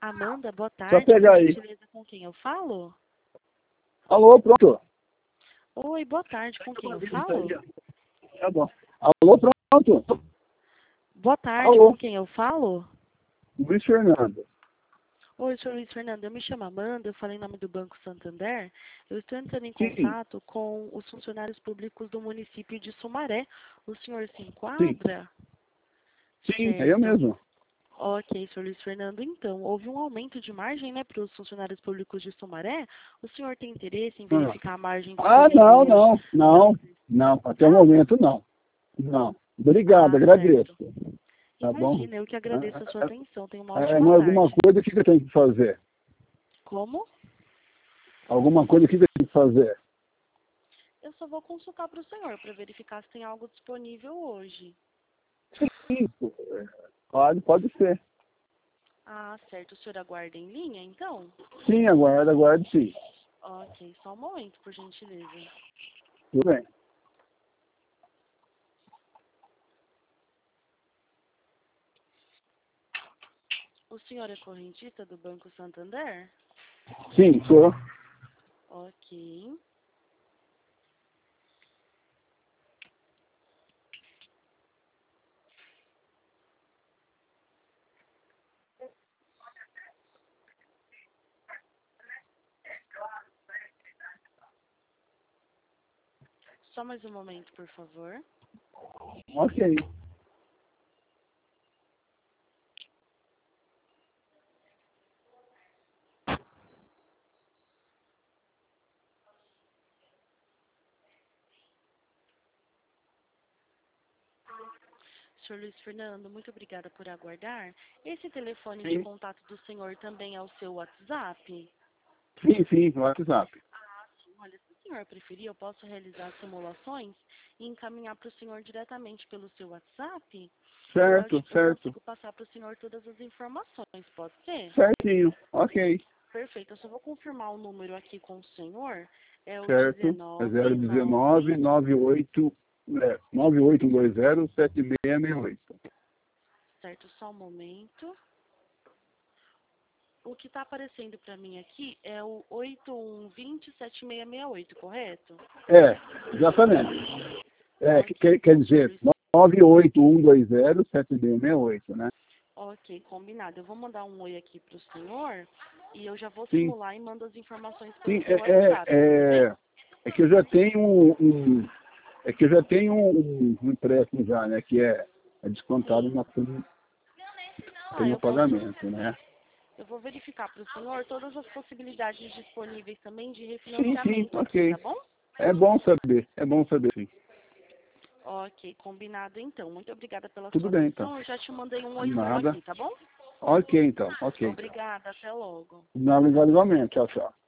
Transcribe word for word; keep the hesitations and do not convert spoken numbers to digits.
Amanda, boa Só tarde. pegar Por aí. gentileza, com quem eu falo? Alô, pronto. Oi, boa tarde. Com quem eu falo? Tá bom. Alô, pronto. Boa tarde. Alô. Com quem eu falo? Luiz Fernando. Oi, senhor Luiz Fernando. Eu me chamo Amanda, eu falei em nome do Banco Santander. Eu estou entrando em Sim. contato com os funcionários públicos do município de Sumaré. O senhor se Sim. enquadra? Sim, é eu Certo. mesmo. Ok, senhor Luiz Fernando. Então, houve um aumento de margem, né, para os funcionários públicos de Sumaré. O senhor tem interesse em Ah, verificar a margem Ah, disponível não, hoje? não, não, não. Até o Não? momento, não. Não. Obrigado, Ah, agradeço. certo. Tá bom? Imagina, eu que agradeço a sua Ah, atenção. Tenha uma ah, é, ótima mas alguma tarde. coisa, o que que eu tenho que fazer? Como? Alguma coisa, o que que eu tenho que fazer? Eu só vou consultar para o senhor para verificar se tem algo disponível hoje. Sim, pode, pode ser. Ah, certo. O senhor aguarda em linha, então? Sim, aguarda, aguarda, sim. Ok, só um momento, por gentileza. Tudo bem. O senhor é correntista do Banco Santander? Sim, sou. Ok. Só mais um momento, por favor. Ok. senhor Luiz Fernando, muito obrigada por aguardar. Esse telefone de Sim, contato do senhor também é o seu WhatsApp? sim, sim, no WhatsApp. Olha, se o senhor preferir, eu posso realizar simulações e encaminhar para o senhor diretamente pelo seu WhatsApp. E eu, Certo, eu certo. consigo passar para o senhor todas as informações, pode ser? Certinho. Ok. Perfeito, eu só vou confirmar o número aqui com o senhor. É o Certo. É dezenove, zero nove. dezenove, nove oito, é, nove oito dois zero, sete seis seis oito. Certo, só um momento. O que está aparecendo para mim aqui é o oito um dois zero, sete seis seis oito, correto? É, exatamente. É, que- quer, Ok, quer então, senhor dizer, Luiz. nove oito um dois zero, sete seis seis oito, né? Ok, combinado. Eu vou mandar um oi aqui para o senhor e eu já vou Sim, simular e mando as informações pelo sim, seu é, é, WhatsApp, tudo bem? é, é que eu já tenho um, um- é que eu já tenho um, um empréstimo já, né, que é, é descontado Sim. na folha Ah, tem o eu posso. pagamento, né? Eu vou verificar para o senhor todas as possibilidades disponíveis também de Sim, sim, refinanciamento aqui, tá ok. bom? É bom saber, é bom saber, sim. Ok, combinado então. Muito obrigada pela Tudo sua bem, então. atenção. Eu já te mandei um oizinho Nada. aqui, tá bom? Ok, então, ok. Obrigada, até logo. Nada igualmente. Tchau, tchau.